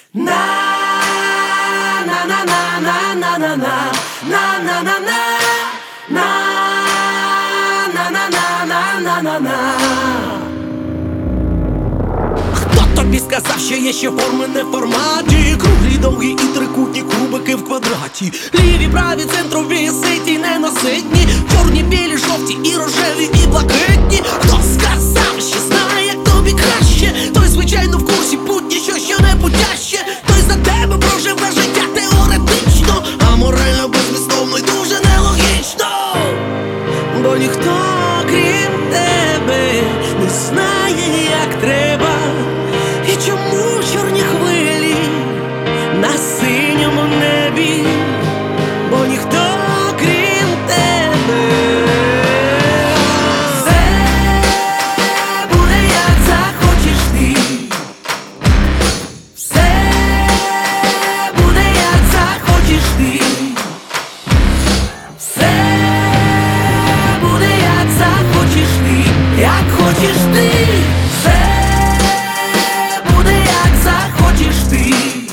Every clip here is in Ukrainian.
Na na na na na na na na na na na na na na на на на на. Хто тобі сказав, що є ще форми не в форматі? Круглі, довгі і трикутні кубики в квадраті. Ліві, праві, центрові, ситі, ненаситні, чорні, білі, жовті і рожеві, і блакитні. Хто сказав, що знає, як тобі краще? Той, звичайно, в курсі путні, що не путяще. Той за тебе проживе життя теоретично, а морально безмістовно й дуже нелогічно. Бо ніхто, крім тебе, не знає, як треба. І чому чорні хвилі на синьому небі? Бо ніхто, крім тебе. Все буде, як захочеш ти. Все буде, як захочеш ти. Все буде, як захочеш ти. Як хочеш ти. Все буде, як захочеш ти.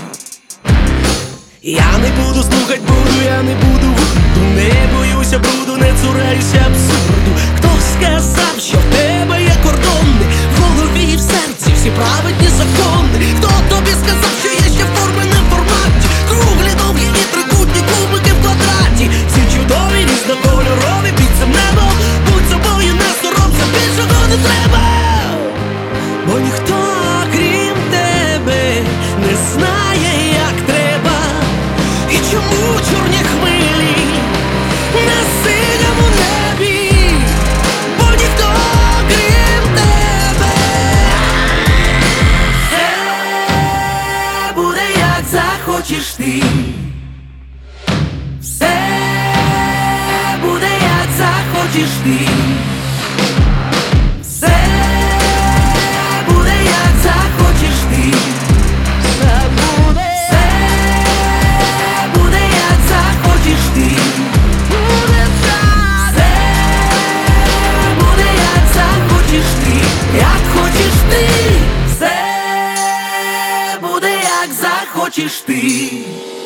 Я не буду слухать буду, я не буду гурту. Не боюся бруду, не цураюся абсурду. Хто сказав, що в тебе є кордони? В голові і в серці всі праведні закони. Хто тобі сказав, що є ще форми не в форматі? Круглі, довгі і трикутні кубики в квадраті. Всі чудові, різнокольорові, під цим небом. Будь собою, не соромся, більшого не треба. Бо ніхто, крім тебе, не знає, як треба. І чому чорні хвилі на синьому небі? Бо ніхто, крім тебе. Все буде, як захочеш ти. Все буде, як захочеш ти. Все буде, як захочеш ти. Все буде, як захочеш ти. Все буде, як захочеш ти. Як хочеш ти. Все буде, як захочеш ти.